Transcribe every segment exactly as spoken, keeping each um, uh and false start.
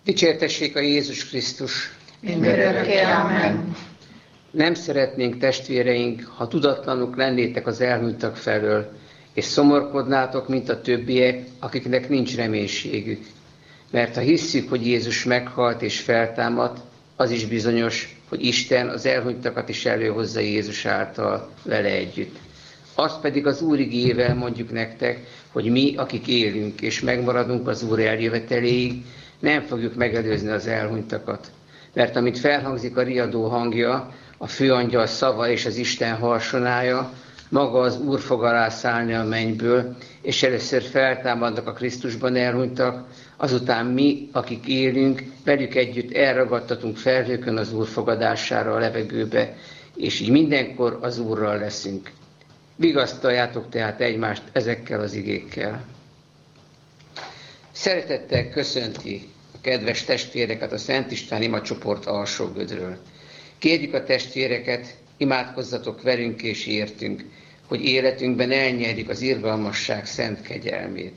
Dicsértessék a Jézus Krisztus! Mindörökké, amen. Nem szeretnénk, testvéreink, ha tudatlanok lennétek az elhunytak felől, és szomorkodnátok, mint a többiek, akiknek nincs reménységük. Mert ha hisszük, hogy Jézus meghalt és feltámadt, az is bizonyos, hogy Isten az elhunytakat is előhozza Jézus által vele együtt. Azt pedig az Úr igéjével mondjuk nektek, hogy mi, akik élünk és megmaradunk az Úr eljöveteléig, nem fogjuk megelőzni az elhunytakat. Mert amint felhangzik a riadó hangja, a főangyal szava és az Isten harsonája, maga az Úr fog alászállni a mennyből, és először feltámadnak a Krisztusban elhunytak, azután mi, akik élünk, velük együtt elragadtatunk felhőkön az Úr fogadására a levegőbe, és így mindenkor az Úrral leszünk. Vigasztaljátok tehát egymást ezekkel az igékkel. Szeretettel köszönti a kedves testvéreket a Szent István imacsoport Alsógödről. Kérjük a testvéreket, imádkozzatok velünk és értünk, hogy életünkben elnyerjük az irgalmasság szent kegyelmét.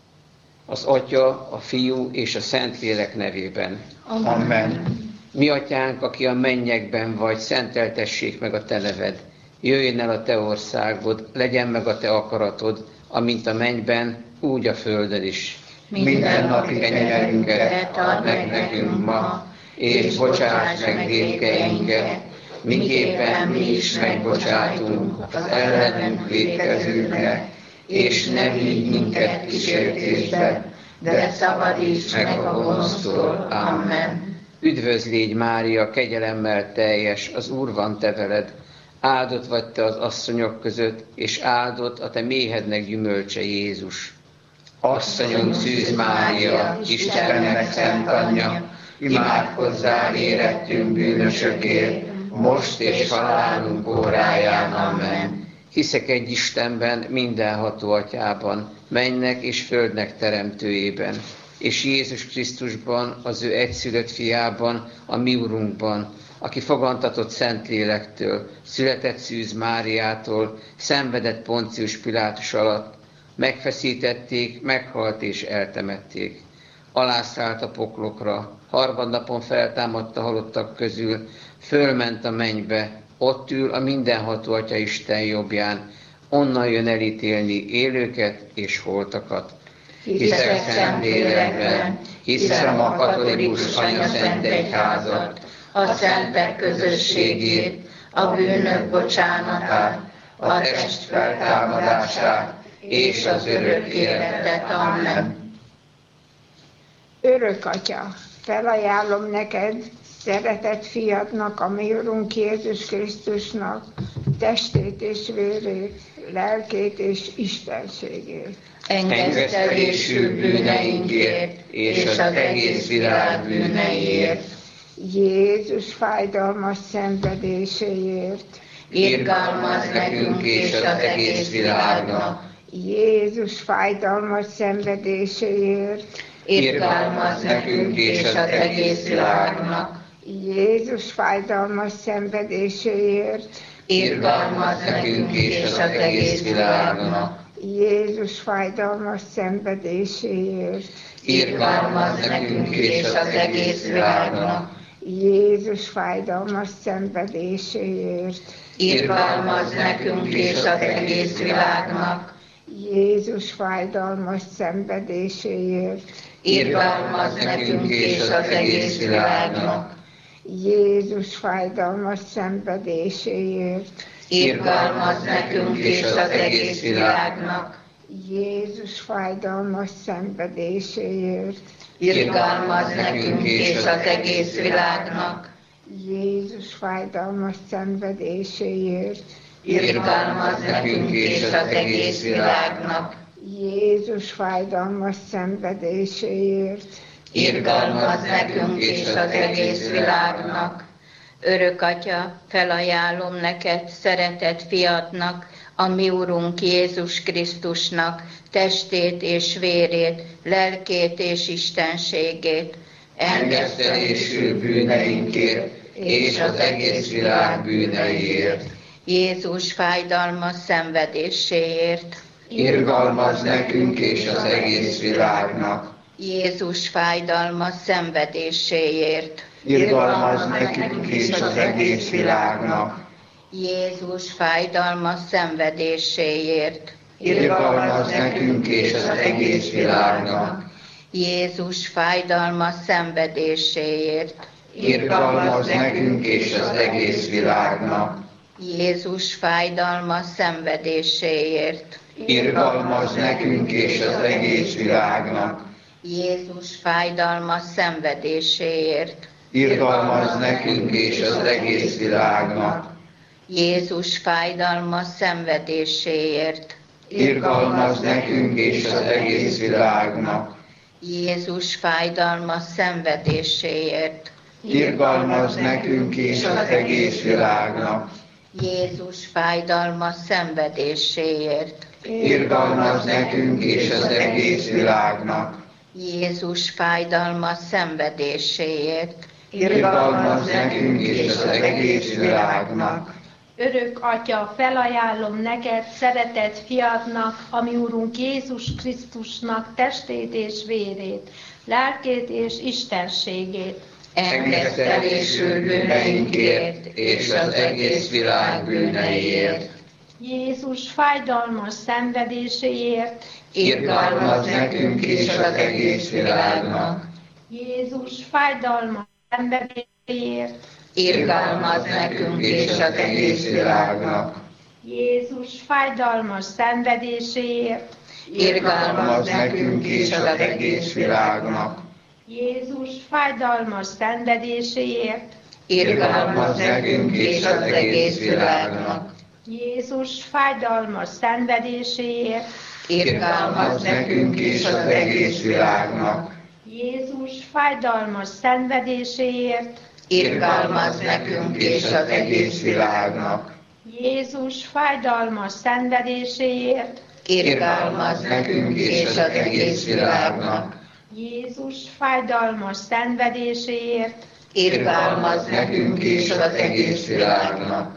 Az Atya, a Fiú és a Szentlélek nevében. Amen. Mi Atyánk, aki a mennyekben vagy, szenteltessék meg a te neved. Jöjjön el a te országod, legyen meg a te akaratod, amint a mennyben, úgy a földön is. Minden napi kenyerünket add meg nekünk ma, és bocsáss meg vétkeinket, miképpen mi is megbocsátunk az ellenünk vétkezőknek, és ne vigy minket kísértésbe, de szabadíts meg a gonosztól. Amen. Üdvözl légy, Mária, kegyelemmel teljes, az Úr van te veled. Áldott vagy te az asszonyok között, és áldott a te méhednek gyümölcse Jézus. Asszonyunk Szűz Mária, Istennek szent anyja, imádkozzál érettünk bűnösökért, most és halálunk óráján. Amen. Hiszek egy Istenben, mindenható Atyában, mennek és földnek teremtőjében, és Jézus Krisztusban, az ő egyszülött fiában, a mi Urunkban, aki fogantatott Szentlélektől, született Szűz Máriától, szenvedett Poncius Pilátus alatt, megfeszítették, meghalt és eltemették. Alászállt a poklokra, harmadnapon feltámadt a halottak közül, fölment a mennybe, ott ül a mindenható Atya Isten jobbján, onnan jön elítélni élőket és holtakat. Hiszek Szentlélekben, hiszem a katolikus anyaszentegyházat, a szentek közösségét, a bűnök bocsánatát, a test feltámadását és az örök életet. Amen. Örök Atya, felajánlom neked, szeretett fiadnak, a mi Urunk Jézus Krisztusnak, testét és vérét, lelkét és istenségét. Engesztelésű bűneinkért és az egész világ bűneiért. Jézus fájdalmas szenvedéséért. Irgalmaz nekünk és az egész világnak. Jézus fájdalmas szenvedéséért. Irgalmaz nekünk és az egész világnak. Jézus fájdalmas szenvedéséért. Irgalmaz nekünk és az egész világnak. Jézus fájdalmas szenvedéséért. Irgalmaz nekünk és az egész világnak. Jézus fájdalmas szenvedéséért. Irgalmaz nekünk és az egész világnak. Jézus fájdalmas szenvedéséért. Irgalmaz nekünk és az egész világnak. Jézus fájdalmas szenvedéséért. Irgalmaz nekünk és az egész világnak. Jézus fájdalmas szenvedéséért. Irgalmaz nekünk és az egész világnak. Jézus fájdalmas szenvedéséért. Irgalmaz nekünk és az egész világnak. Jézus fájdalmas szenvedéséért. Irgalmaz nekünk és az egész világnak. Örök Atya, felajánlom neked, szeretett fiadnak, a mi Urunk Jézus Krisztusnak, testét és vérét, lelkét és istenségét. Engesztelésű bűneinkért és az egész világ bűneiért. Jézus fájdalmas szenvedéséért. Irgalmaz nekünk és az egész világnak. Jézus fájdalmas szenvedéséért. Irgalmaz nekünk és az egész világnak. Jézus fájdalmas szenvedéséért. Irgalmaz nekünk és az egész világnak. Jézus fájdalmas szenvedéséért. Irgalmaz nekünk és az egész világnak. Jézus fájdalmas szenvedéséért. Irgalmaz nekünk és az egész világnak. Jézus fájdalmas szenvedéséért. Irgalmaz nekünk és az egész világnak. Jézus fájdalmas szenvedéséért. Irgalmaz nekünk és az egész világnak. Jézus fájdalmas szenvedéséért. Irgalmaz nekünk és az egész világnak. Jézus fájdalmas szenvedéséért. Irgalmaz nekünk és az egész világnak. Jézus fájdalmas szenvedéséért. Irgalmaz nekünk és az egész világnak. Örök Atya, felajánlom neked, szeretett fiadnak, ami Urunk Jézus Krisztusnak testét és vérét, lelkét és istenségét. Engesztelésül bűneinkért és az egész világ bűneiért. Jézus fájdalmas szenvedéséért. Irgalmaz nekünk és az egész világnak. Jézus fájdalmas szenvedéséért. Irgalmaz nekünk és az egész világnak. Jézus fájdalmas szenvedéséért. Irgalmaz nekünk és az egész világnak. Jézus fájdalmas szenvedéséért. Irgalmaz nekünk és az egész világnak. Jézus fájdalmas szenvedéséért. Irgalmaz nekünk és az egész világnak. Jézus fájdalmas szenvedéséért. Irgalmaz nekünk és az egész világnak. Jézus fájdalmas szenvedéséért. Irgalmaz nekünk és az egész világnak. Jézus fájdalmas szenvedéséért. Irgalmaz nekünk és az egész világnak.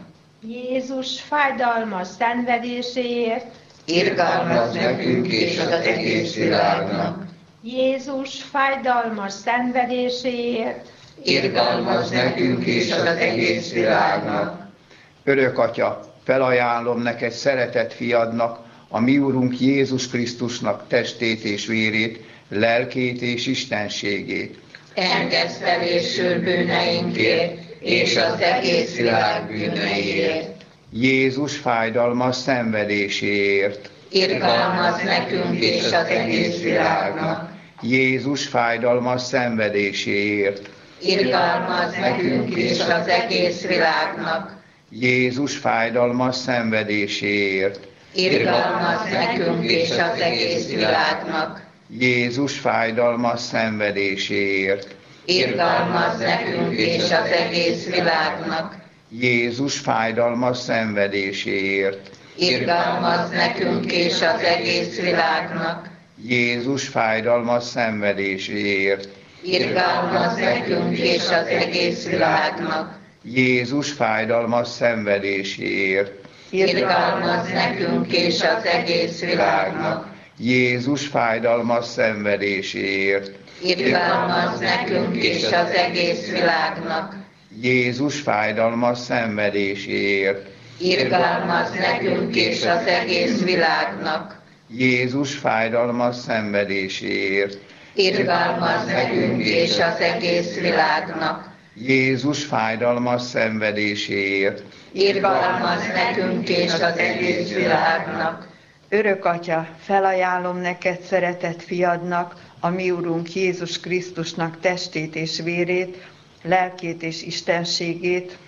Jézus fájdalmas szenvedéséért. Irgalmaz nekünk és az egész világnak. Jézus fájdalmas szenvedéséért. Irgalmaz nekünk és az egész világnak. Örök Atya, felajánlom neked szeretett fiadnak, a mi Urunk Jézus Krisztusnak testét és vérét, lelkét és istenségét. Engesztelésül bűneinkért és az egész világ bűneiért. Jézus fájdalmas szenvedéséért. Irgalmaz nekünk és az egész világnak. Jézus fájdalmas szenvedéséért. Irgalmaz nekünk és az egész világnak. Jézus fájdalmas szenvedéséért. Irgalmaz nekünk és az egész világnak. Jézus fájdalmas szenvedéséért. Irgalmaz nekünk és az egész világnak. Jézus fájdalmas szenvedéséért. Irgalmaz nekünk és az egész világnak. Jézus fájdalmas szenvedéséért. Irgalmaz nekünk és az egész világnak. Jézus fájdalmas szenvedéséért. Irgalmaz nekünk és az egész világnak. Jézus fájdalmas szenvedéséért. Irgalmaz nekünk és az egész világnak. Jézus fájdalmas szenvedéséért. Irgalmaz nekünk és az egész világnak. Jézus fájdalmas szenvedéséért. Irgalmaz nekünk és az egész világnak. Jézus fájdalmas szenvedéséért. Irgalmaz nekünk és az egész világnak. Örök Atya, felajánlom neked szeretett fiadnak, a mi Urunk Jézus Krisztusnak testét és vérét, lelkét és istenségét.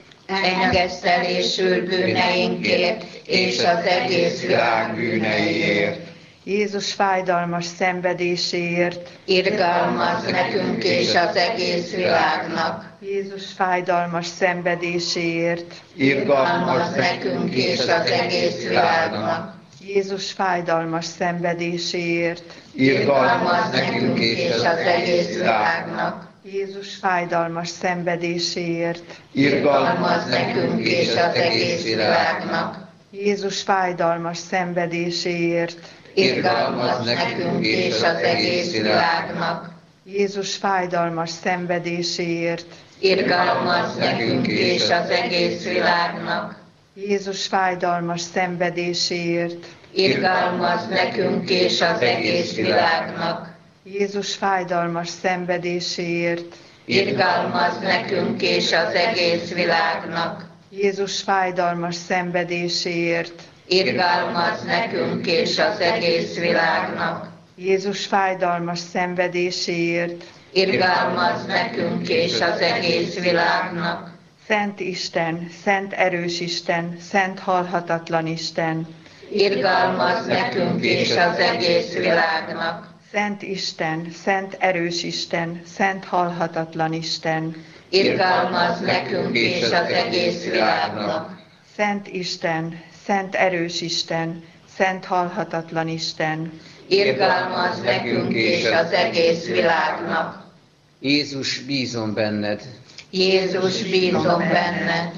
Engesztelésül bűneinkért és az egész világ bűneiért. Jézus fájdalmas szenvedéséért. Irgalmaz nekünk és az egész világnak. Jézus fájdalmas szenvedéséért. Irgalmaz nekünk és az egész világnak. Jézus fájdalmas szenvedéséért. Irgalmaz nekünk és az egész világnak. Jézus fájdalmas szenvedéséért. Irgalmaz nekünk és az egész világnak. Jézus fájdalmas szenvedéséért. irgalmaz nekünk és az egész világnak. Jézus fájdalmas szenvedéséért, irgalmaz nekünk és az egész világnak. Jézus fájdalmas szenvedéséért, irgalmaz nekünk és az egész világnak. Jézus fájdalmas szenvedéséért, irgalmaz nekünk és az egész világnak. Jézus fájdalmas szenvedéséért, irgalmaz nekünk és az egész világnak. Jézus fájdalmas szenvedéséért, irgalmaz nekünk és az egész világnak. Szent Isten, Szent erős Isten, Szent halhatatlan Isten, irgalmaz nekünk és az egész világnak. Szent Isten, Szent erős Isten, Szent halhatatlan Isten, irgalmaz nekünk és az egész világnak. Szent Isten, Szent erős Isten, Szent halhatatlan Isten, irgalmaz nekünk és az egész világnak. Jézus, bízom benned. Jézus, bízom benned.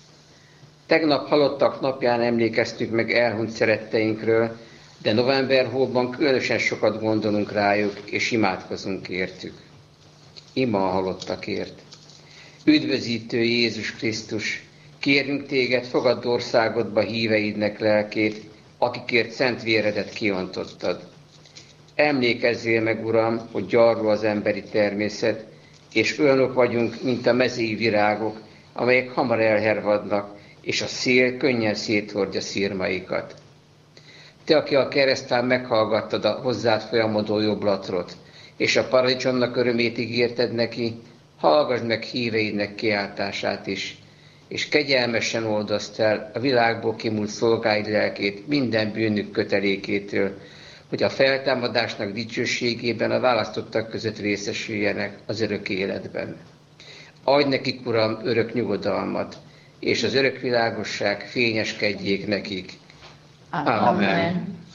Tegnap halottak napján emlékeztük meg elhunyt szeretteinkről, de november hóban különösen sokat gondolunk rájuk, és imádkozunk értük. Ima a halottakért. Üdvözítő Jézus Krisztus, kérünk téged, fogadd országodba híveidnek lelkét, akikért szent véredet kiontottad. Emlékezzél meg, Uram, hogy gyarló az emberi természet, és olyanok vagyunk, mint a mezei virágok, amelyek hamar elhervadnak, és a szél könnyen széthordja szirmaikat. Te, aki a keresztán meghallgattad a hozzád folyamodó jobblatrot, és a paradicsomnak örömét ígérted neki, hallgass meg híveidnek kiáltását is, és kegyelmesen oldozd el a világból kimúlt szolgáid lelkét minden bűnük kötelékétől, hogy a feltámadásnak dicsőségében a választottak között részesüljenek az örök életben. Adj nekik, Uram, örök nyugodalmat, és az örök világosság fényeskedjék nekik. Amen. Amen.